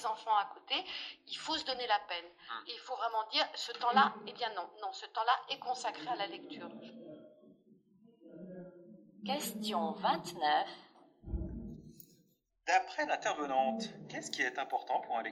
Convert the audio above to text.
les enfants à côté, il faut se donner la peine. Et il faut vraiment dire, ce temps-là, eh bien non, ce temps-là est consacré à la lecture. Question 29. D'après l'intervenante, qu'est-ce qui est important pour un lecteur ?